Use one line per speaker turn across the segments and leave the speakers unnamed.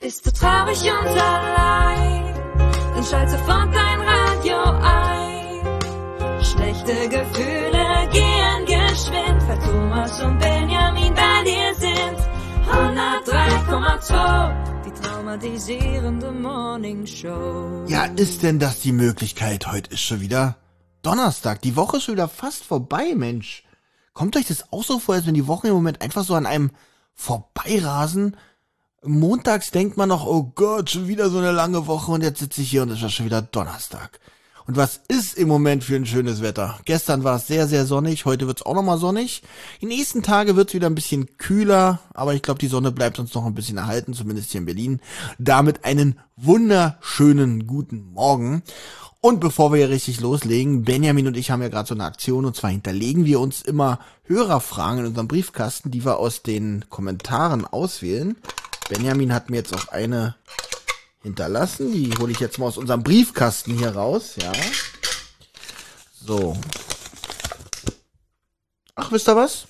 Bist du traurig und allein, dann schalt sofort dein Radio ein. Schlechte Gefühle gehen geschwind, weil Thomas und Benjamin bei dir sind. 103,2, die traumatisierende Morning Show.
Ja, ist denn das die Möglichkeit? Heute ist schon wieder Donnerstag. Die Woche ist schon wieder fast vorbei, Mensch. Kommt euch das auch so vor, als wenn die Wochen im Moment einfach so an einem vorbeirasen? Montags denkt man noch, oh Gott, schon wieder so eine lange Woche und jetzt sitze ich hier und es ist schon wieder Donnerstag. Und was ist im Moment für ein schönes Wetter? Gestern war es sehr, sehr sonnig, heute wird es auch nochmal sonnig. Die nächsten Tage wird es wieder ein bisschen kühler, aber ich glaube, die Sonne bleibt uns noch ein bisschen erhalten, zumindest hier in Berlin. Damit einen wunderschönen guten Morgen. Und bevor wir hier richtig loslegen, Benjamin und ich haben ja gerade so eine Aktion, und zwar hinterlegen wir uns immer Hörerfragen in unserem Briefkasten, die wir aus den Kommentaren auswählen. Benjamin hat mir jetzt auch eine hinterlassen, die hole ich jetzt mal aus unserem Briefkasten hier raus, ja. So. Ach, wisst ihr was?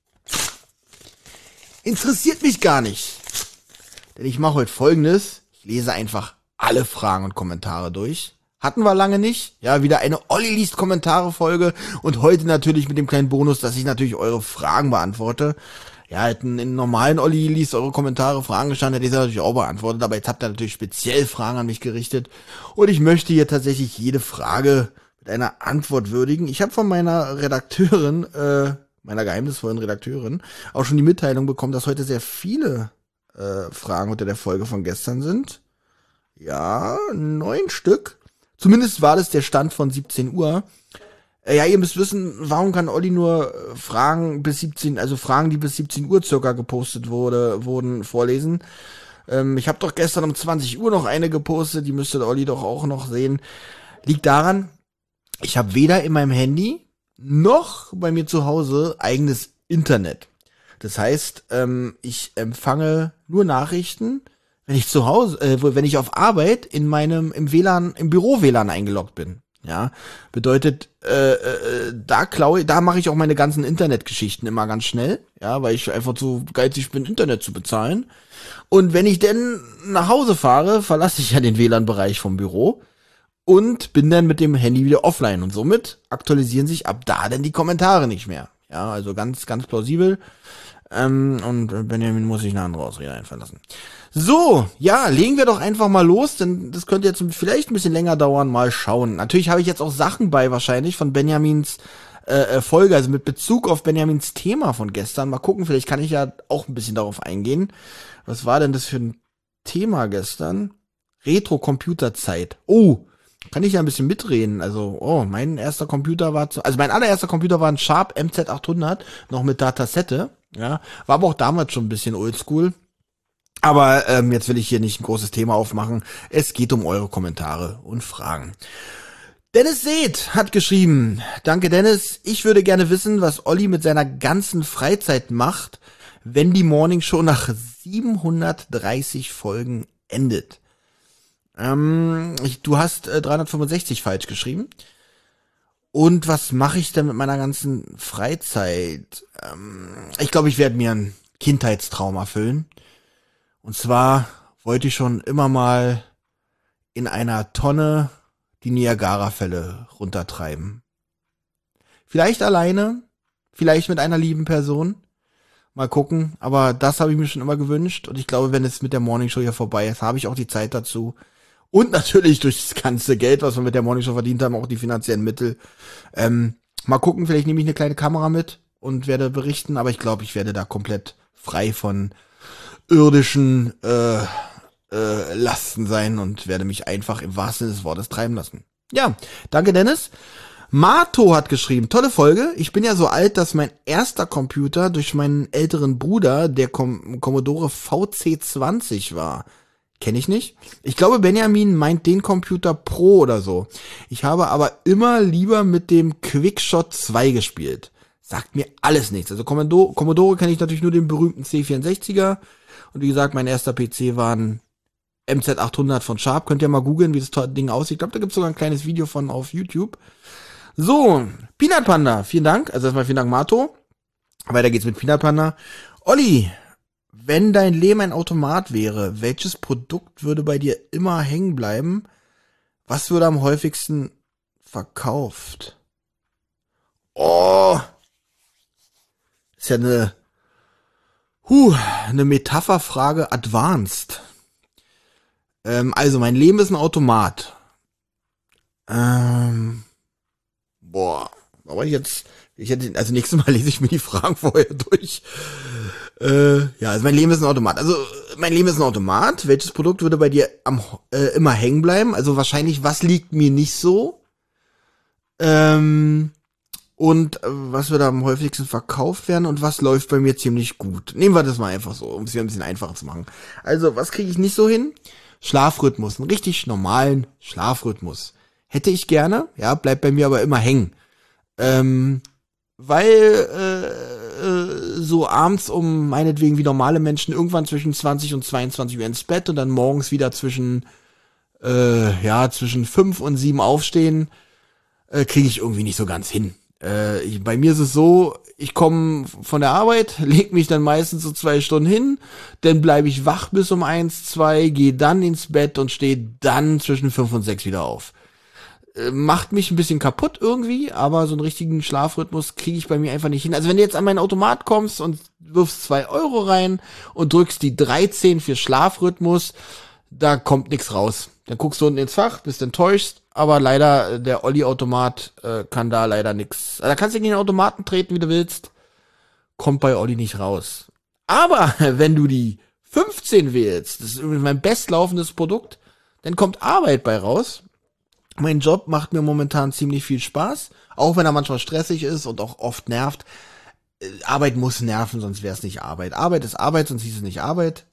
Interessiert mich gar nicht. Denn ich mache heute Folgendes, ich lese einfach alle Fragen und Kommentare durch. Hatten wir lange nicht. Ja, wieder eine Olli liest Kommentare-Folge. Und heute natürlich mit dem kleinen Bonus, dass ich natürlich eure Fragen beantworte. Ja, hätten in normalen Olli liest eure Kommentare Fragen gestanden, hätte ich sie natürlich auch beantwortet. Aber jetzt habt ihr natürlich speziell Fragen an mich gerichtet. Und ich möchte hier tatsächlich jede Frage mit einer Antwort würdigen. Ich habe von meiner Redakteurin, meiner geheimnisvollen Redakteurin, auch schon die Mitteilung bekommen, dass heute sehr viele Fragen unter der Folge von gestern sind. Ja, 9 Stück. Zumindest war das der Stand von 17 Uhr. Ja, ihr müsst wissen, warum kann Olli nur Fragen, die bis 17 Uhr circa gepostet wurden, vorlesen. Ich habe doch gestern um 20 Uhr noch eine gepostet, die müsste Olli doch auch noch sehen. Liegt daran, ich habe weder in meinem Handy noch bei mir zu Hause eigenes Internet. Das heißt, ich empfange nur Nachrichten, wenn ich zu Hause, wenn ich auf Arbeit im Büro-WLAN eingeloggt bin. Ja, bedeutet, da mache ich auch meine ganzen Internetgeschichten immer ganz schnell, ja, weil ich einfach zu geizig bin, Internet zu bezahlen. Und wenn ich denn nach Hause fahre, verlasse ich ja den WLAN-Bereich vom Büro und bin dann mit dem Handy wieder offline und somit aktualisieren sich ab da dann die Kommentare nicht mehr. Ja, also ganz, ganz plausibel. Und Benjamin muss sich eine andere Ausrede einfallen lassen. So, ja, legen wir doch einfach mal los, denn das könnte jetzt vielleicht ein bisschen länger dauern, mal schauen. Natürlich habe ich jetzt auch Sachen bei wahrscheinlich von Benjamins Folge, also mit Bezug auf Benjamins Thema von gestern. Mal gucken, vielleicht kann ich ja auch ein bisschen darauf eingehen. Was war denn das für ein Thema gestern? Retro-Computerzeit. Oh, kann ich ja ein bisschen mitreden. Also, mein allererster Computer war ein Sharp MZ800, noch mit Datasette. Ja, war aber auch damals schon ein bisschen oldschool. Aber jetzt will ich hier nicht ein großes Thema aufmachen. Es geht um eure Kommentare und Fragen. Dennis Seeth hat geschrieben: Danke Dennis, ich würde gerne wissen, was Olli mit seiner ganzen Freizeit macht, wenn die Morning Show nach 730 Folgen endet. Du hast 365 falsch geschrieben. Und was mache ich denn mit meiner ganzen Freizeit? Ich glaube, ich werde mir einen Kindheitstraum erfüllen. Und zwar wollte ich schon immer mal in einer Tonne die Niagara-Fälle runtertreiben. Vielleicht alleine, vielleicht mit einer lieben Person. Mal gucken, aber das habe ich mir schon immer gewünscht. Und ich glaube, wenn es mit der Morningshow hier vorbei ist, habe ich auch die Zeit dazu. Und natürlich durch das ganze Geld, was wir mit der Morningshow verdient haben, auch die finanziellen Mittel. Mal gucken, vielleicht nehme ich eine kleine Kamera mit und werde berichten. Aber ich glaube, ich werde da komplett frei von irdischen Lasten sein und werde mich einfach im wahrsten Sinne des Wortes treiben lassen. Ja, danke Dennis. Mato hat geschrieben, tolle Folge. Ich bin ja so alt, dass mein erster Computer durch meinen älteren Bruder der Commodore VC20 war. Kenne ich nicht. Ich glaube, Benjamin meint den Computer Pro oder so. Ich habe aber immer lieber mit dem Quickshot 2 gespielt. Sagt mir alles nichts. Also Commodore kenne ich natürlich nur den berühmten C64er. Und wie gesagt, mein erster PC war ein MZ800 von Sharp. Könnt ihr mal googeln, wie das Ding aussieht. Ich glaube, da gibt es sogar ein kleines Video von auf YouTube. So, Peanut Panda, vielen Dank. Also erstmal vielen Dank, Mato. Weiter geht's mit Peanut Panda. Olli, wenn dein Leben ein Automat wäre, welches Produkt würde bei dir immer hängen bleiben? Was würde am häufigsten verkauft? Oh, ist ja eine Metapherfrage advanced. Also mein Leben ist ein Automat. Aber also nächstes Mal lese ich mir die Fragen vorher durch. Ja, also mein Leben ist ein Automat. Also mein Leben ist ein Automat. Welches Produkt würde bei dir immer hängen bleiben? Also wahrscheinlich, was liegt mir nicht so? Und was wird am häufigsten verkauft werden und was läuft bei mir ziemlich gut? Nehmen wir das mal einfach so, um es hier ein bisschen einfacher zu machen. Also, was kriege ich nicht so hin? Schlafrhythmus, einen richtig normalen Schlafrhythmus. Hätte ich gerne, ja, bleibt bei mir aber immer hängen. Weil so abends um meinetwegen wie normale Menschen irgendwann zwischen 20 und 22 Uhr ins Bett und dann morgens wieder zwischen 5 und 7 aufstehen, kriege ich irgendwie nicht so ganz hin. Bei mir ist es so, ich komme von der Arbeit, leg mich dann meistens so 2 Stunden hin, dann bleibe ich wach bis um 1, 2, gehe dann ins Bett und stehe dann zwischen 5 und 6 wieder auf. Macht mich ein bisschen kaputt irgendwie, aber so einen richtigen Schlafrhythmus kriege ich bei mir einfach nicht hin. Also wenn du jetzt an meinen Automat kommst und wirfst 2 Euro rein und drückst die 13 für Schlafrhythmus, da kommt nichts raus. Dann guckst du unten ins Fach, bist enttäuscht, aber leider, der Olli-Automat kann da leider nix. Da kannst du in den Automaten treten, wie du willst, kommt bei Olli nicht raus. Aber wenn du die 15 wählst, das ist übrigens mein bestlaufendes Produkt, dann kommt Arbeit bei raus. Mein Job macht mir momentan ziemlich viel Spaß, auch wenn er manchmal stressig ist und auch oft nervt. Arbeit muss nerven, sonst wäre es nicht Arbeit. Arbeit ist Arbeit, sonst hieß es nicht Arbeit.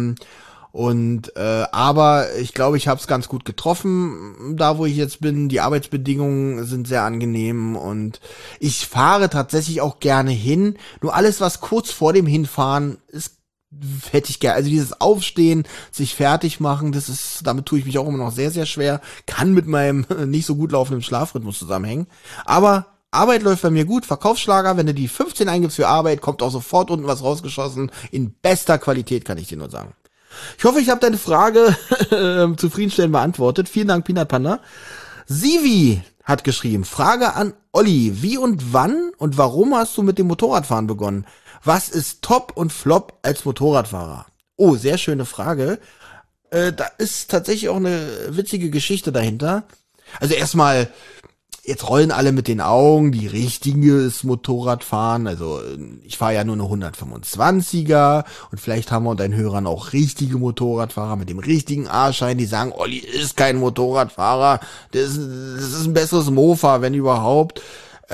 Aber ich glaube, ich habe es ganz gut getroffen, da wo ich jetzt bin. Die Arbeitsbedingungen sind sehr angenehm und ich fahre tatsächlich auch gerne hin. Nur alles, was kurz vor dem Hinfahren ist, hätte ich gerne. Also dieses Aufstehen, sich fertig machen, damit tue ich mich auch immer noch sehr, sehr schwer. Kann mit meinem nicht so gut laufenden Schlafrhythmus zusammenhängen. Aber Arbeit läuft bei mir gut. Verkaufsschlager, wenn du die 15 eingibst für Arbeit, kommt auch sofort unten was rausgeschossen. In bester Qualität, kann ich dir nur sagen. Ich hoffe, ich habe deine Frage zufriedenstellend beantwortet. Vielen Dank, Peanut Panda. Sivi hat geschrieben, Frage an Olli. Wie und wann und warum hast du mit dem Motorradfahren begonnen? Was ist Top und Flop als Motorradfahrer? Oh, sehr schöne Frage. Da ist tatsächlich auch eine witzige Geschichte dahinter. Also erstmal, jetzt rollen alle mit den Augen, die richtiges Motorradfahren. Also ich fahre ja nur eine 125er und vielleicht haben wir unter den Hörern auch richtige Motorradfahrer mit dem richtigen A-Schein, die sagen, Olli ist kein Motorradfahrer, das ist ein besseres Mofa, wenn überhaupt.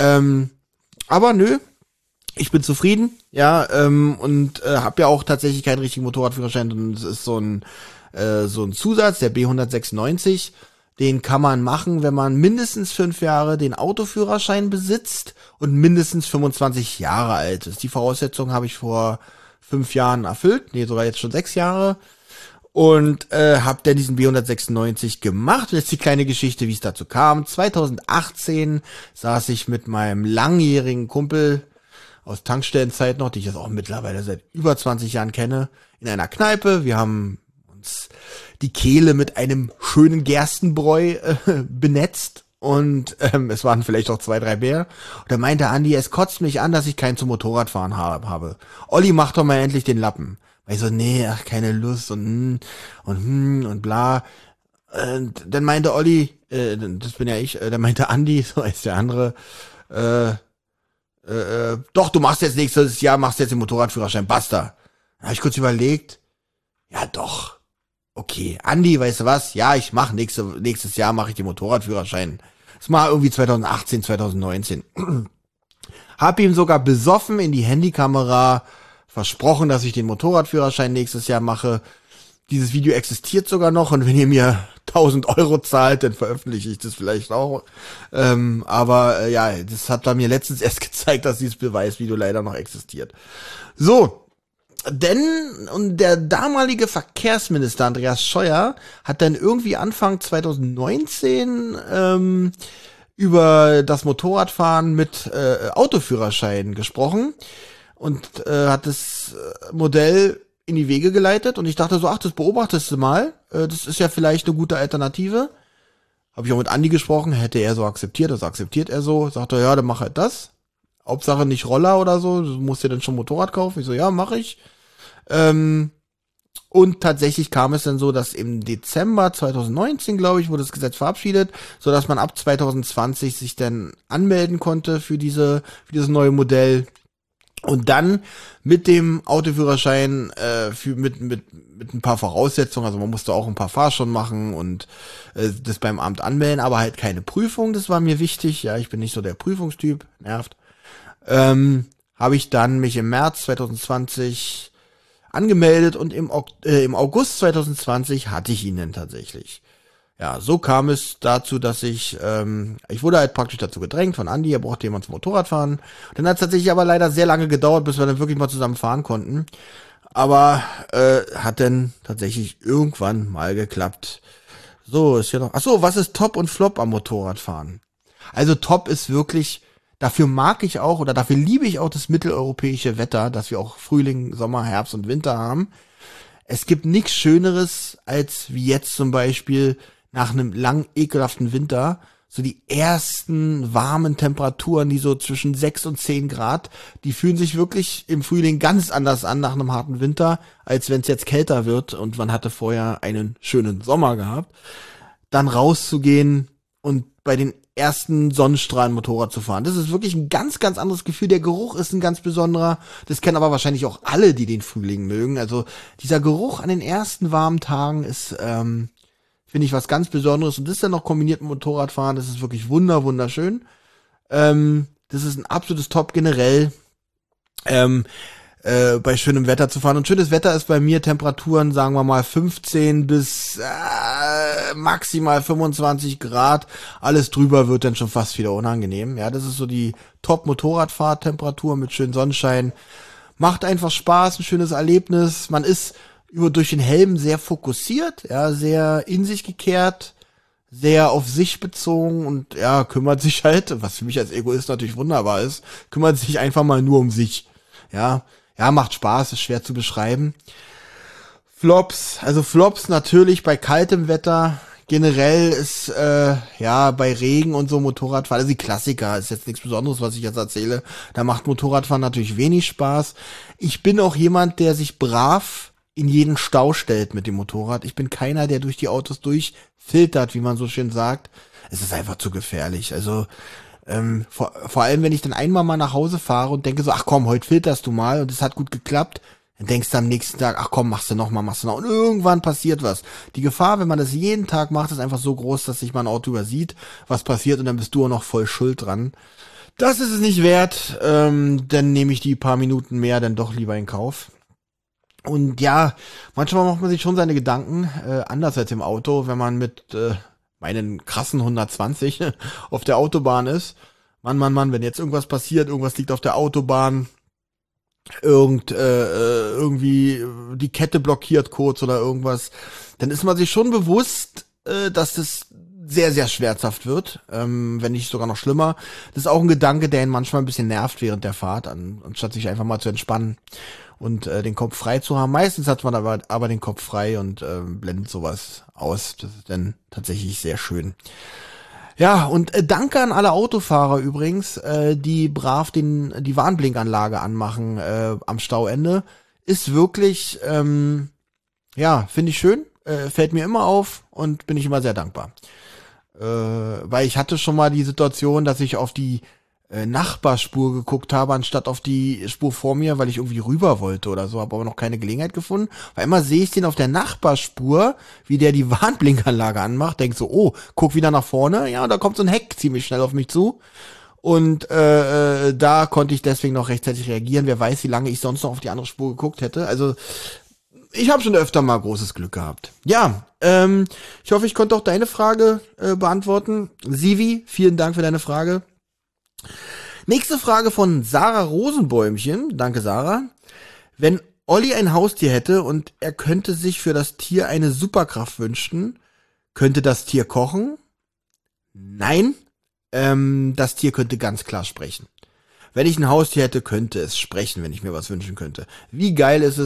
Aber nö, ich bin zufrieden, ja, und habe ja auch tatsächlich keinen richtigen Motorradführerschein und es ist so ein Zusatz, der B196. Den kann man machen, wenn man mindestens 5 Jahre den Autoführerschein besitzt und mindestens 25 Jahre alt ist. Die Voraussetzung habe ich vor 5 Jahren erfüllt, sogar jetzt schon 6 Jahre. Und habe dann diesen B196 gemacht. Und jetzt die kleine Geschichte, wie es dazu kam. 2018 saß ich mit meinem langjährigen Kumpel aus Tankstellenzeit noch, die ich jetzt auch mittlerweile seit über 20 Jahren kenne, in einer Kneipe. Wir haben uns die Kehle mit einem schönen Gerstenbräu benetzt und es waren vielleicht auch 2, 3 Bier. Und da meinte Andi, es kotzt mich an, dass ich keinen zum Motorradfahren habe. Olli, mach doch mal endlich den Lappen. Weil ich so, nee, keine Lust und bla. Und dann meinte Olli, das bin ja ich, dann meinte Andi, so ist der andere, doch, du machst jetzt nächstes Jahr, machst jetzt den Motorradführerschein, basta. Da habe ich kurz überlegt, ja doch. Okay, Andi, weißt du was? Ja, ich mache nächstes Jahr mache ich den Motorradführerschein. Das war irgendwie 2018, 2019. Hab ihm sogar besoffen in die Handykamera versprochen, dass ich den Motorradführerschein nächstes Jahr mache. Dieses Video existiert sogar noch und wenn ihr mir 1000 Euro zahlt, dann veröffentliche ich das vielleicht auch. Aber das hat mir letztens erst gezeigt, dass dieses Beweisvideo leider noch existiert. So. Und der damalige Verkehrsminister Andreas Scheuer hat dann irgendwie Anfang 2019 über das Motorradfahren mit Autoführerschein gesprochen und hat das Modell in die Wege geleitet und ich dachte so, ach, das beobachtest du mal, das ist ja vielleicht eine gute Alternative. Habe ich auch mit Andi gesprochen, hätte er so akzeptiert, also akzeptiert er so, sagt er, ja, dann mach halt das. Hauptsache nicht Roller oder so, du musst dir dann schon Motorrad kaufen. Ich so, ja, mach ich. Und tatsächlich kam es dann so, dass im Dezember 2019, glaube ich, wurde das Gesetz verabschiedet, so dass man ab 2020 sich dann anmelden konnte für dieses neue Modell. Und dann mit dem Autoführerschein mit ein paar Voraussetzungen, also man musste auch ein paar Fahrstunden machen und das beim Amt anmelden, aber halt keine Prüfung, das war mir wichtig. Ja, ich bin nicht so der Prüfungstyp, nervt. Habe ich dann mich im März 2020 angemeldet und im August 2020 hatte ich ihn dann tatsächlich. Ja, so kam es dazu, dass ich wurde halt praktisch dazu gedrängt von Andi, er brauchte jemand zum Motorradfahren. Dann hat es tatsächlich aber leider sehr lange gedauert, bis wir dann wirklich mal zusammen fahren konnten. Aber hat dann tatsächlich irgendwann mal geklappt. So, ist hier noch. Achso, was ist Top und Flop am Motorradfahren? Also Top ist wirklich, dafür mag ich auch oder dafür liebe ich auch das mitteleuropäische Wetter, dass wir auch Frühling, Sommer, Herbst und Winter haben. Es gibt nichts Schöneres, als wie jetzt zum Beispiel nach einem lang ekelhaften Winter, so die ersten warmen Temperaturen, die so zwischen 6 und 10 Grad, die fühlen sich wirklich im Frühling ganz anders an nach einem harten Winter, als wenn es jetzt kälter wird und man hatte vorher einen schönen Sommer gehabt. Dann rauszugehen und bei den ersten Sonnenstrahlen Motorrad zu fahren. Das ist wirklich ein ganz, ganz anderes Gefühl. Der Geruch ist ein ganz besonderer. Das kennen aber wahrscheinlich auch alle, die den Frühling mögen. Also dieser Geruch an den ersten warmen Tagen ist, finde ich, was ganz Besonderes. Und das dann noch kombiniert mit Motorradfahren, das ist wirklich wunderschön. Das ist ein absolutes Top generell. Bei schönem Wetter zu fahren. Und schönes Wetter ist bei mir Temperaturen, sagen wir mal 15 bis maximal 25 Grad. Alles drüber wird dann schon fast wieder unangenehm. Ja, das ist so die Top-Motorradfahrtemperatur mit schönem Sonnenschein. Macht einfach Spaß, ein schönes Erlebnis. Man ist durch den Helm sehr fokussiert, ja, sehr in sich gekehrt, sehr auf sich bezogen und ja, kümmert sich halt, was für mich als Egoist natürlich wunderbar ist, kümmert sich einfach mal nur um sich. Ja, macht Spaß, ist schwer zu beschreiben. Flops natürlich bei kaltem Wetter. Generell ist, bei Regen und so Motorradfahren, also die Klassiker, ist jetzt nichts Besonderes, was ich jetzt erzähle. Da macht Motorradfahren natürlich wenig Spaß. Ich bin auch jemand, der sich brav in jeden Stau stellt mit dem Motorrad. Ich bin keiner, der durch die Autos durchfiltert, wie man so schön sagt. Es ist einfach zu gefährlich. Also, vor allem, wenn ich dann einmal mal nach Hause fahre und denke so, ach komm, heute filterst du mal und es hat gut geklappt, dann denkst du am nächsten Tag, ach komm, machst du noch und irgendwann passiert was. Die Gefahr, wenn man das jeden Tag macht, ist einfach so groß, dass sich mal ein Auto übersieht, was passiert und dann bist du auch noch voll schuld dran. Das ist es nicht wert, dann nehme ich die paar Minuten mehr dann doch lieber in Kauf. Und ja, manchmal macht man sich schon seine Gedanken, anders als im Auto, wenn man mit meinen krassen 120 auf der Autobahn ist. Mann, wenn jetzt irgendwas passiert, irgendwas liegt auf der Autobahn, irgendwie die Kette blockiert kurz oder irgendwas, dann ist man sich schon bewusst, dass das sehr, sehr schmerzhaft wird, wenn nicht sogar noch schlimmer. Das ist auch ein Gedanke, der ihn manchmal ein bisschen nervt während der Fahrt, anstatt sich einfach mal zu entspannen und den Kopf frei zu haben. Meistens hat man aber den Kopf frei und blendet sowas aus. Das ist dann tatsächlich sehr schön. Ja, und danke an alle Autofahrer übrigens, die brav die Warnblinkanlage anmachen am Stauende. Ist wirklich, finde ich schön, fällt mir immer auf und bin ich immer sehr dankbar. Weil ich hatte schon mal die Situation, dass ich auf die Nachbarspur geguckt habe, anstatt auf die Spur vor mir, weil ich irgendwie rüber wollte oder so, habe aber noch keine Gelegenheit gefunden. Weil immer sehe ich den auf der Nachbarspur, wie der die Warnblinkanlage anmacht, denk so, oh, guck wieder nach vorne, ja, da kommt so ein Heck ziemlich schnell auf mich zu. Und da konnte ich deswegen noch rechtzeitig reagieren. Wer weiß, wie lange ich sonst noch auf die andere Spur geguckt hätte. Also ich habe schon öfter mal großes Glück gehabt. Ja, ich hoffe, ich konnte auch deine Frage beantworten. Sivi, vielen Dank für deine Frage. Nächste Frage von Sarah Rosenbäumchen. Danke, Sarah. Wenn Olli ein Haustier hätte und er könnte sich für das Tier eine Superkraft wünschen, könnte das Tier kochen? Nein, das Tier könnte ganz klar sprechen. Wenn ich ein Haustier hätte, könnte es sprechen, wenn ich mir was wünschen könnte. Wie geil ist es,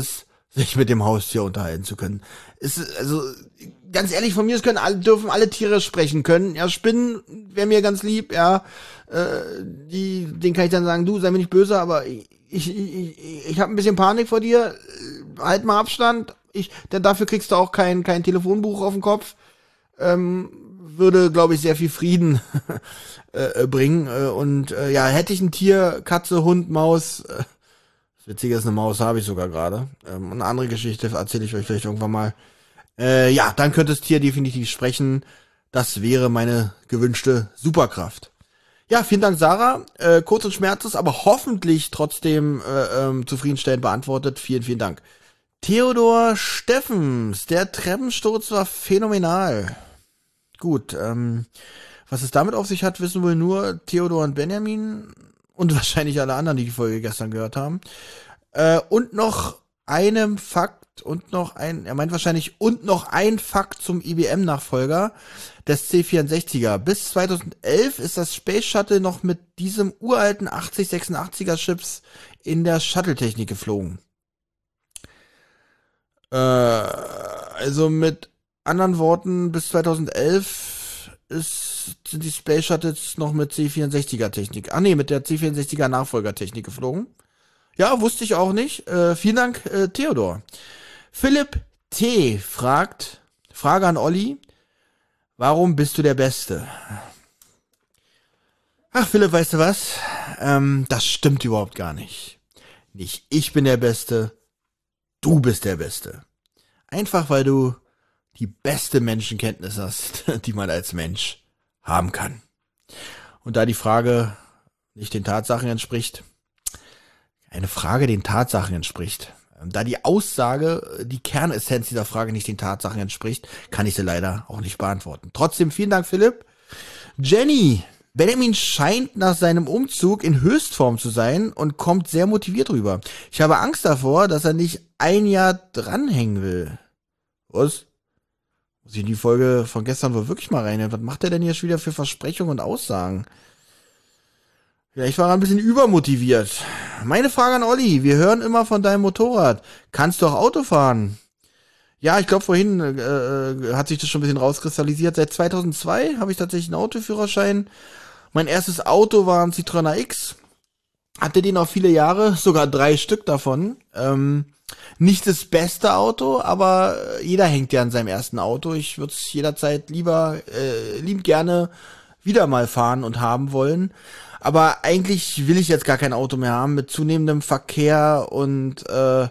sich mit dem Haustier unterhalten zu können. Also, ganz ehrlich, von mir aus dürfen alle Tiere sprechen können. Ja, Spinnen wäre mir ganz lieb, ja. Den kann ich dann sagen, du, sei mir nicht böse, aber ich habe ein bisschen Panik vor dir. Halt mal Abstand. Denn dafür kriegst du auch kein Telefonbuch auf den Kopf. Würde, glaube ich, sehr viel Frieden bringen. Ja, hätte ich ein Tier, Katze, Hund, Maus, das Witzige ist, eine Maus habe ich sogar gerade. Eine andere Geschichte erzähle ich euch vielleicht irgendwann mal. Ja, dann könnte das Tier definitiv sprechen. Das wäre meine gewünschte Superkraft. Ja, vielen Dank, Sarah. Kurz und schmerzlos, aber hoffentlich trotzdem zufriedenstellend beantwortet. Vielen, vielen Dank. Theodor Steffens, der Treppensturz war phänomenal. Gut, was es damit auf sich hat, wissen wohl nur Theodor und Benjamin und wahrscheinlich alle anderen, die Folge gestern gehört haben. Und noch einem Fakt er meint wahrscheinlich und noch ein Fakt zum IBM-Nachfolger des C64er. Bis 2011 ist das Space Shuttle noch mit diesem uralten 8086er Chips in der Shuttle-Technik geflogen. Also mit anderen Worten, bis 2011 sind die Space Shuttles noch mit C64er Technik. Mit der C64er Nachfolgertechnik geflogen. Ja, wusste ich auch nicht. Vielen Dank, Theodor. Philipp T. Frage an Olli, warum bist du der Beste? Ach, Philipp, weißt du was? Das stimmt überhaupt gar nicht. Nicht ich bin der Beste, du bist der Beste. Einfach, weil du die beste Menschenkenntnis hast, die man als Mensch haben kann. Und da die Frage nicht den Tatsachen entspricht, da die Aussage, die Kernessenz dieser Frage nicht den Tatsachen entspricht, kann ich sie leider auch nicht beantworten. Trotzdem vielen Dank, Philipp. Jenny, Benjamin scheint nach seinem Umzug in Höchstform zu sein und kommt sehr motiviert rüber. Ich habe Angst davor, dass er nicht ein Jahr dranhängen will. Was? Muss ich in die Folge von gestern wohl wirklich mal reinhören? Was macht er denn hier schon wieder für Versprechungen und Aussagen? Ja, ich war ein bisschen übermotiviert. Meine Frage an Olli, wir hören immer von deinem Motorrad. Kannst du auch Auto fahren? Ja, ich glaube vorhin hat sich das schon ein bisschen rauskristallisiert. Seit 2002 habe ich tatsächlich einen Autoführerschein. Mein erstes Auto war ein Citroën AX. Hatte den auch viele Jahre, sogar 3 Stück davon. Nicht das beste Auto, aber jeder hängt ja an seinem ersten Auto. Ich würde es jederzeit liebend gerne wieder mal fahren und haben wollen. Aber eigentlich will ich jetzt gar kein Auto mehr haben. Mit zunehmendem Verkehr und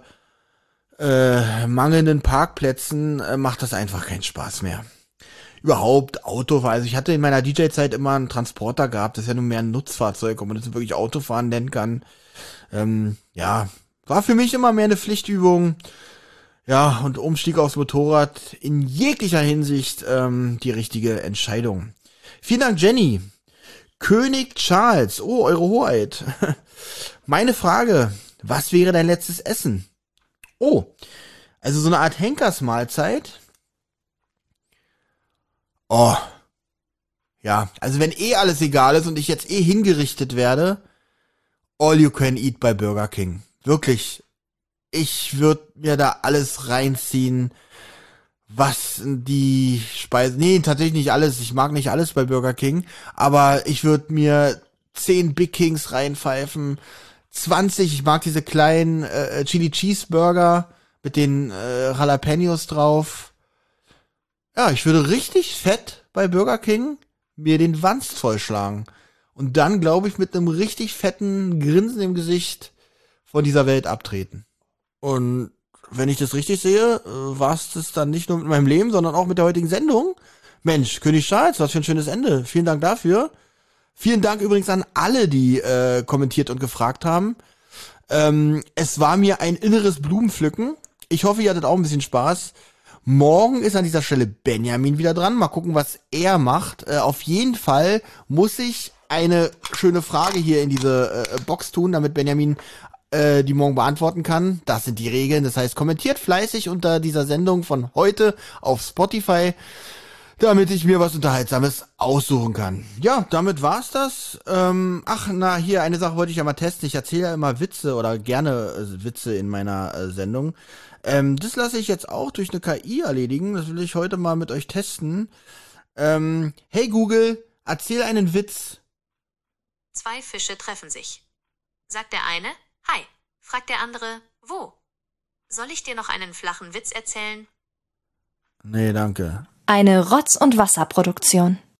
mangelnden Parkplätzen macht das einfach keinen Spaß mehr. Überhaupt Autofahren. Also ich hatte in meiner DJ-Zeit immer einen Transporter gehabt. Das ist ja nun mehr ein Nutzfahrzeug, ob man das wirklich Autofahren nennen kann. Ja, war für mich immer mehr eine Pflichtübung. Ja, und Umstieg aufs Motorrad in jeglicher Hinsicht die richtige Entscheidung. Vielen Dank, Jenny. König Charles, oh, Eure Hoheit. Meine Frage, was wäre dein letztes Essen? Oh, also so eine Art Henkersmahlzeit. Oh, ja, also wenn alles egal ist und ich jetzt hingerichtet werde, all you can eat bei Burger King. Wirklich, ich würde mir da alles reinziehen, was die Speise... Nee, tatsächlich nicht alles. Ich mag nicht alles bei Burger King. Aber ich würde mir 10 Big Kings reinpfeifen. 20, ich mag diese kleinen Chili Cheeseburger mit den Jalapenos drauf. Ja, ich würde richtig fett bei Burger King mir den Wanst vollschlagen. Und dann, glaube ich, mit einem richtig fetten Grinsen im Gesicht von dieser Welt abtreten. Und wenn ich das richtig sehe, war es das dann nicht nur mit meinem Leben, sondern auch mit der heutigen Sendung. Mensch, König Charles, was für ein schönes Ende. Vielen Dank dafür. Vielen Dank übrigens an alle, die kommentiert und gefragt haben. Es war mir ein inneres Blumenpflücken. Ich hoffe, ihr hattet auch ein bisschen Spaß. Morgen ist an dieser Stelle Benjamin wieder dran. Mal gucken, was er macht. Auf jeden Fall muss ich eine schöne Frage hier in diese Box tun, damit Benjamin die morgen beantworten kann. Das sind die Regeln. Das heißt, kommentiert fleißig unter dieser Sendung von heute auf Spotify, damit ich mir was Unterhaltsames aussuchen kann. Ja, damit war's das. Hier, eine Sache wollte ich ja mal testen. Ich erzähle ja immer Witze oder gerne Witze in meiner Sendung. Das lasse ich jetzt auch durch eine KI erledigen. Das will ich heute mal mit euch testen. Hey Google, erzähl einen Witz.
2 Fische treffen sich. Sagt der eine, hi, fragt der andere, wo? Soll ich dir noch einen flachen Witz erzählen?
Nee, danke.
Eine Rotz- und Wasserproduktion.